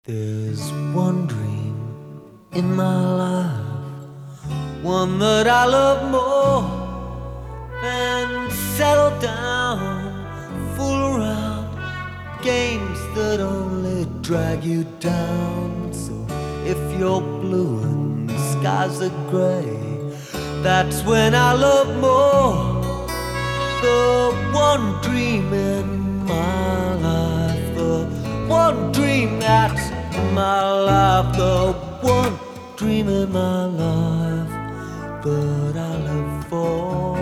There's one dream in my life, one that I love more than settle down, fool around, games that only drag you down. So if you're blue and the skies are grey, that's when I love more. The one dream in my life, the one dream that's in my life, the one dream in my life that I live for.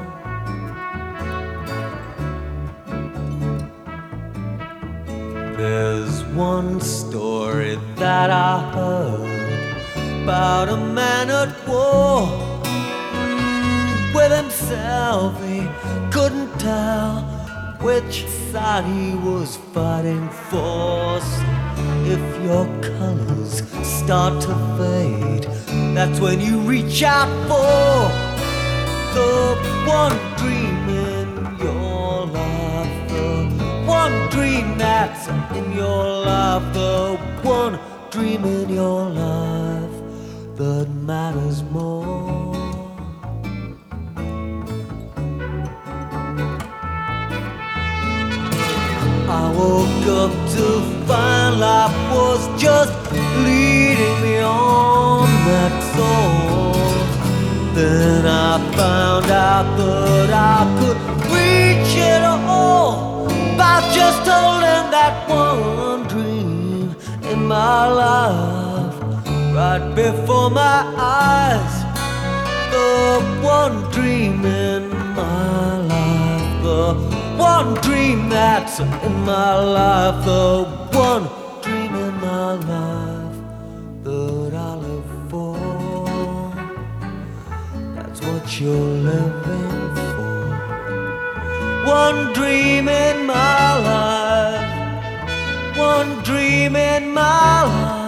There's one story that I heard about a man at war with himself. He couldn't tell which side he was fighting for. So if your colors start to fade, that's when you reach out for the one dream in your life, the one dream that's in your life, the one dream in your life that matters more. I woke up to find life was just leading me on, that's all. Then I found out that I could reach it all by just holding that one dream in my life right before my eyes. The one dream in my life, the one dream that's in my life, the one dream in my life that I live for. That's what you're living for. One dream in my life, one dream in my life.